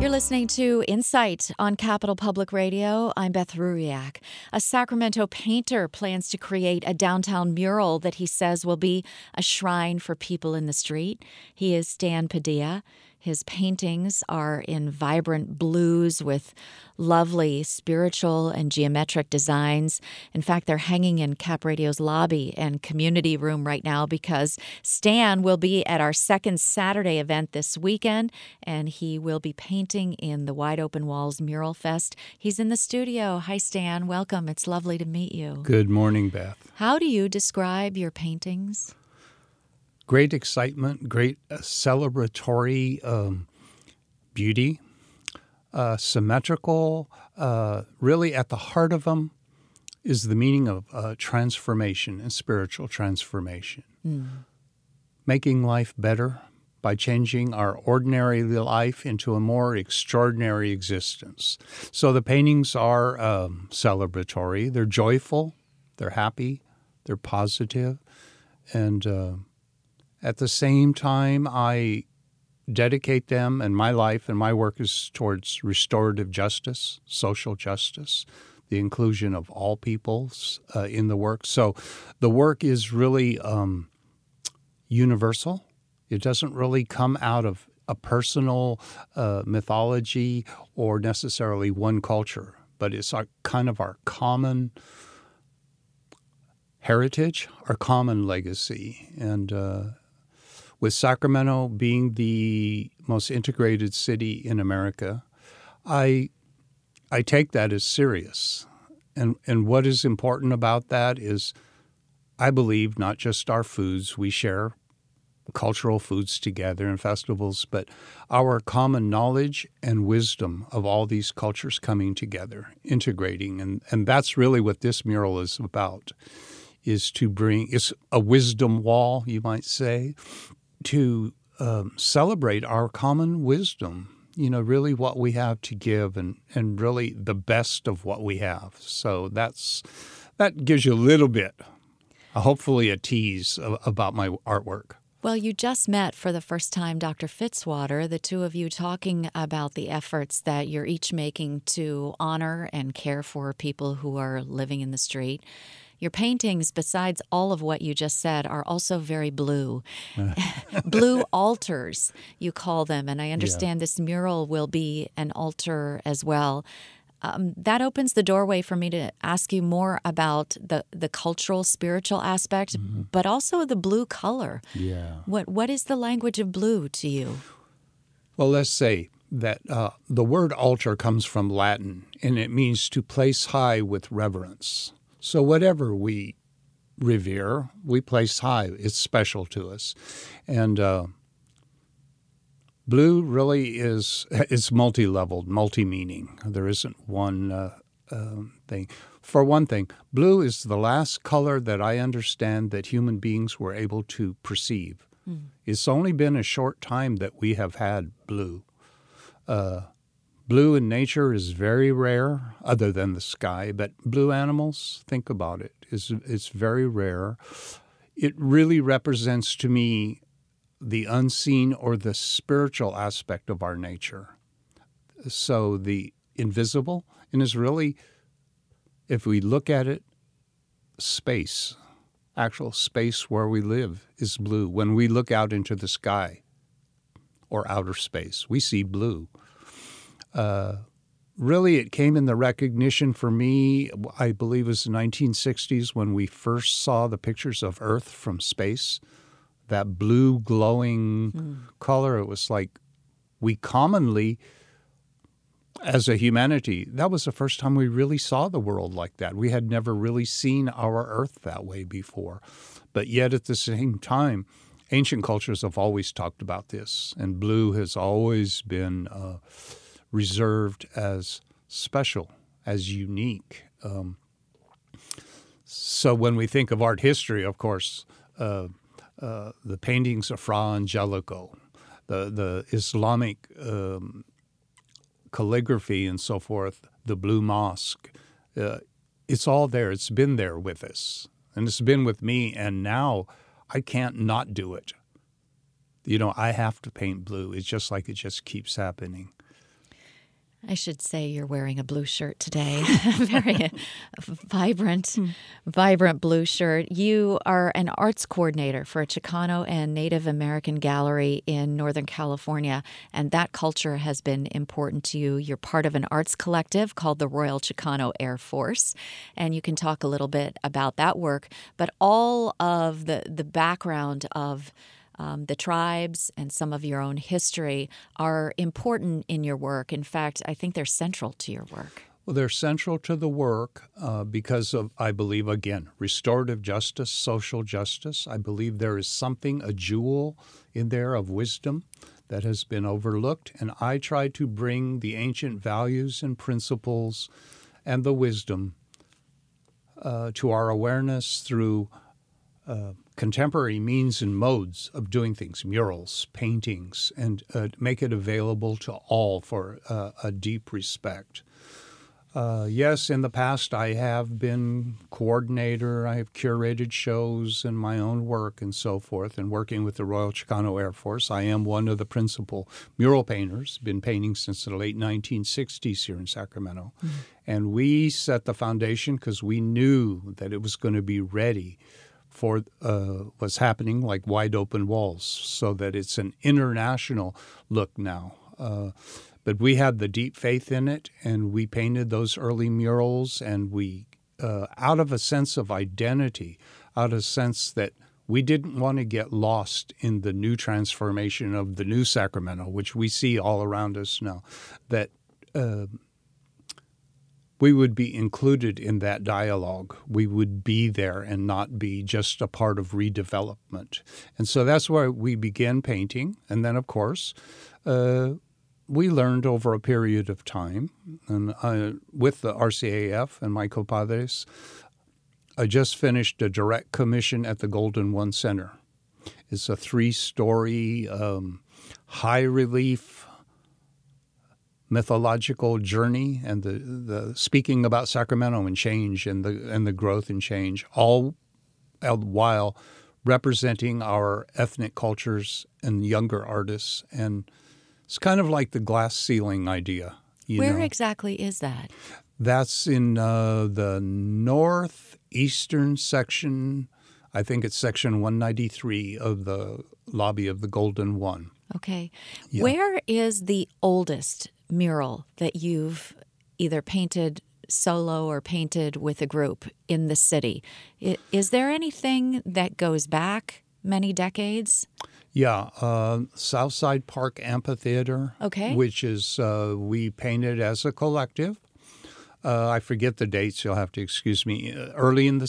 You're listening to Insight on Capital Public Radio. I'm Beth Ruriak. A Sacramento painter plans to create a downtown mural that he says will be a shrine for people in the street. He is Stan Padilla. His paintings are in vibrant blues with lovely spiritual and geometric designs. In fact, they're hanging in Cap Radio's lobby and community room right now because Stan will be at our second Saturday event this weekend, and he will be painting in the Wide Open Walls Mural Fest. He's in the studio. Hi, Stan. Welcome. It's lovely to meet you. Good morning, Beth. How do you describe your paintings? Great excitement, great celebratory beauty, symmetrical. Really at the heart of them is the meaning of transformation and spiritual transformation. Making life better by changing our ordinary life into a more extraordinary existence. So the paintings are celebratory. They're joyful, they're happy, they're positive, and at the same time, I dedicate them, and my life and my work is towards restorative justice, social justice, the inclusion of all peoples in the work. So the work is really universal. It doesn't really come out of a personal mythology or necessarily one culture, but it's kind of our common heritage, our common legacy. And with Sacramento being the most integrated city in America, I take that as serious. And what is important about that is, I believe, not just our foods. We share cultural foods together in festivals, but our common knowledge and wisdom of all these cultures coming together, integrating. And that's really what this mural is about, is to bring, it's a wisdom wall, you might say, to celebrate our common wisdom, really what we have to give and really the best of what we have. So that gives you a little bit, hopefully a tease about my artwork. Well, you just met for the first time Dr. Fitzwater, the two of you talking about the efforts that you're each making to honor and care for people who are living in the street. Your paintings, besides all of what you just said, are also very blue. Blue altars, you call them, and I understand this mural will be an altar as well. That opens the doorway for me to ask you more about the cultural, spiritual aspect, but also the blue color. Yeah. What is the language of blue to you? Well, let's say that the word altar comes from Latin, and it means to place high with reverence. So whatever we revere, we place high. It's special to us. And blue really it's multi-leveled, multi-meaning. There isn't one thing. For one thing, blue is the last color that I understand that human beings were able to perceive. It's only been a short time that we have had blue. Blue in nature is very rare, other than the sky, but blue animals, think about it, it's very rare. It really represents to me the unseen or the spiritual aspect of our nature. So the invisible, and is really, if we look at it, space, actual space where we live is blue. When we look out into the sky or outer space, we see blue. Really, it came in the recognition for me, I believe it was the 1960s when we first saw the pictures of Earth from space, that blue glowing color. It was like we commonly, as a humanity, that was the first time we really saw the world like that. We had never really seen our Earth that way before. But yet at the same time, ancient cultures have always talked about this, and blue has always been reserved as special, as unique. So when we think of art history, of course, the paintings of Fra Angelico, the Islamic calligraphy and so forth, the Blue Mosque, it's all there. It's been there with us, and it's been with me, and now I can't not do it. I have to paint blue. It's just like it just keeps happening. I should say you're wearing a blue shirt today. Very vibrant blue shirt. You are an arts coordinator for a Chicano and Native American gallery in Northern California, and that culture has been important to you. You're part of an arts collective called the Royal Chicano Air Force, and you can talk a little bit about that work, but all of the background of the tribes and some of your own history are important in your work. In fact, I think they're central to your work. Well, they're central to the work because of, I believe, again, restorative justice, social justice. I believe there is something, a jewel in there of wisdom that has been overlooked. And I try to bring the ancient values and principles and the wisdom to our awareness through contemporary means and modes of doing things, murals, paintings, and make it available to all for a deep respect. Yes, in the past I have been coordinator. I have curated shows and my own work and so forth, and working with the Royal Chicano Air Force. I am one of the principal mural painters, been painting since the late 1960s here in Sacramento. Mm-hmm. And we set the foundation because we knew that it was going to be ready for what's happening, like Wide Open Walls, so that it's an international look now. But we had the deep faith in it, and we painted those early murals, and we, out of a sense of identity, out of a sense that we didn't want to get lost in the new transformation of the new Sacramento, which we see all around us now, that we would be included in that dialogue. We would be there and not be just a part of redevelopment. And so that's where we began painting. And then, of course, we learned over a period of time. And with the RCAF and my compadres, I just finished a direct commission at the Golden One Center. It's a 3-story, high-relief mythological journey, and the speaking about Sacramento and change and the growth and change, all while representing our ethnic cultures and younger artists. And it's kind of like the glass ceiling idea. Where exactly is that? That's in the northeastern section. I think it's section 193 of the lobby of the Golden One. Okay. Yeah. Where is the oldest mural that you've either painted solo or painted with a group in the city? Is there anything that goes back many decades? Yeah, Southside Park Amphitheater, okay, which is we painted as a collective. I forget the dates, you'll have to excuse me, early in the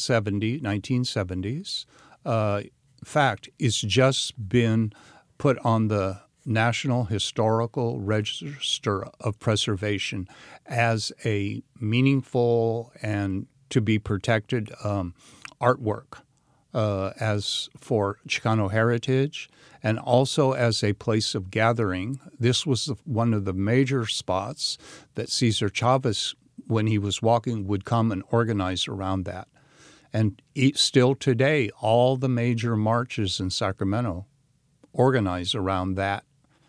1970s. In fact, it's just been put on the National Historical Register of Preservation as a meaningful and to be protected artwork as for Chicano heritage, and also as a place of gathering. This was one of the major spots that Cesar Chavez, when he was walking, would come and organize around that. And still today, all the major marches in Sacramento organize around that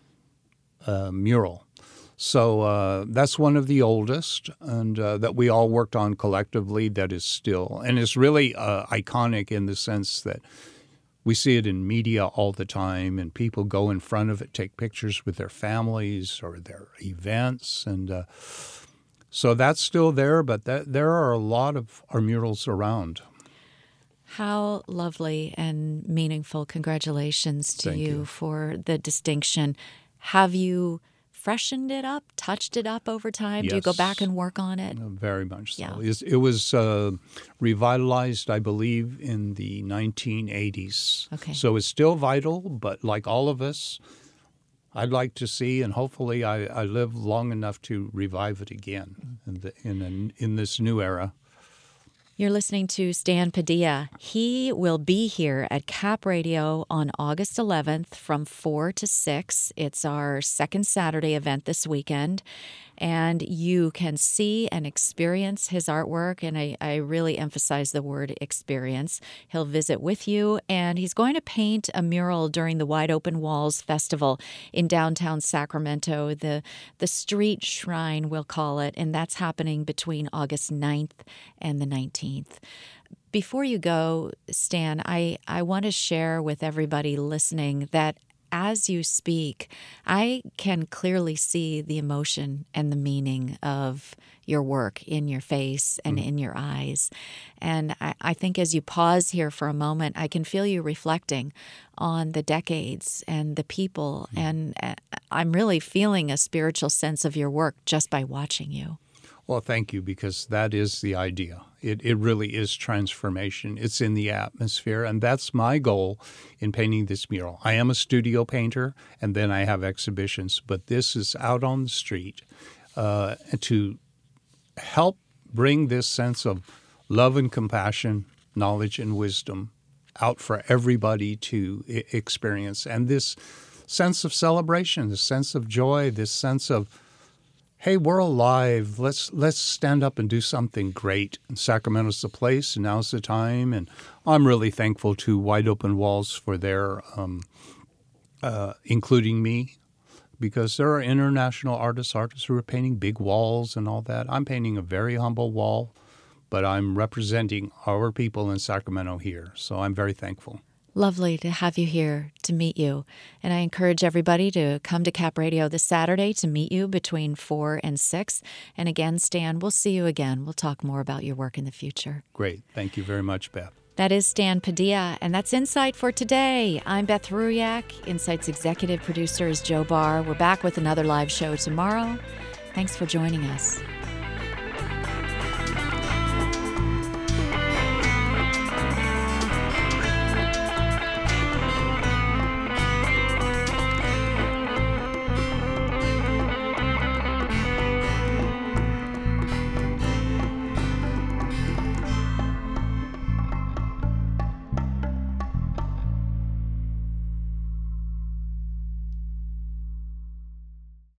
mural. So that's one of the oldest, and that we all worked on collectively, that is still. And it's really iconic in the sense that we see it in media all the time, and people go in front of it, take pictures with their families or their events. And so that's still there, but there are a lot of our murals around. How lovely and meaningful. Congratulations to you for the distinction. Have you freshened it up, touched it up over time? Yes. Do you go back and work on it? Very much so. Yeah. It was revitalized, I believe, in the 1980s. Okay. So it's still vital, but like all of us, I'd like to see, and hopefully I live long enough to revive it again in this new era. You're listening to Stan Padilla. He will be here at Cap Radio on August 11th from 4 to 6. It's our second Saturday event this weekend, and you can see and experience his artwork, and I really emphasize the word experience. He'll visit with you, and he's going to paint a mural during the Wide Open Walls Festival in downtown Sacramento, the street shrine, we'll call it, and that's happening between August 9th and the 19th. Before you go, Stan, I want to share with everybody listening that as you speak, I can clearly see the emotion and the meaning of your work in your face and in your eyes. And I think as you pause here for a moment, I can feel you reflecting on the decades and the people. And I'm really feeling a spiritual sense of your work just by watching you. Well, thank you, because that is the idea. It really is transformation. It's in the atmosphere, and that's my goal in painting this mural. I am a studio painter, and then I have exhibitions, but this is out on the street to help bring this sense of love and compassion, knowledge and wisdom out for everybody to experience. And this sense of celebration, this sense of joy, this sense of, hey, we're alive. Let's stand up and do something great. And Sacramento's the place, and now's the time. And I'm really thankful to Wide Open Walls for their including me, because there are international artists who are painting big walls and all that. I'm painting a very humble wall, but I'm representing our people in Sacramento here. So I'm very thankful. Lovely to have you here, to meet you. And I encourage everybody to come to Cap Radio this Saturday to meet you between 4 and 6. And again, Stan, we'll see you again. We'll talk more about your work in the future. Great. Thank you very much, Beth. That is Stan Padilla, and that's Insight for today. I'm Beth Ruyak. Insight's executive producer is Joe Barr. We're back with another live show tomorrow. Thanks for joining us.